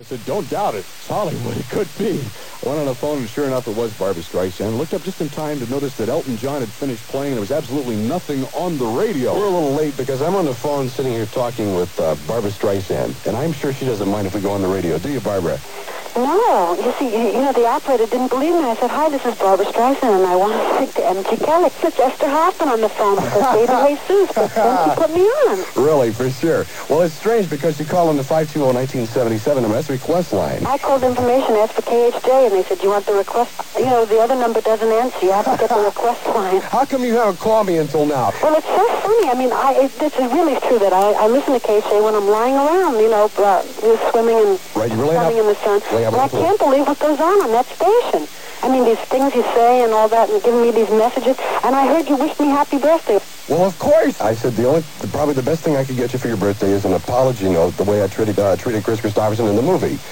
I said, don't doubt it. It's Hollywood. It could be. I went on the phone, and sure enough, it was Barbra Streisand. Looked up just in time to notice that Elton John had finished playing, and there was absolutely nothing on the radio. We're a little late because I'm on the phone sitting here talking with Barbra Streisand, and I'm sure she doesn't mind if we go on the radio. Do you, Barbara? No. You see, the operator didn't believe me. I said, hi, this is Barbra Streisand, and I want to speak to M.G. Kelly. It's Esther Hoffman on the phone. I said, Baby Jesus, but then she put me on. Really, for sure. Well, it's strange because you call on the 520-1977 MS request line. I called information, asked for KHJ, and they said, you want the request? The other number doesn't answer. You have to get the request line. How come you haven't called me until now? Well, it's so funny. I mean, this is really true that I listen to KHJ when I'm lying around, swimming and running in the sun. And I can't believe what goes on that station. I mean, these things you say and all that and giving me these messages. And I heard you wished me happy birthday. Well, of course. I said probably the best thing I could get you for your birthday is an apology note the way I treated Chris Christopherson in the movie.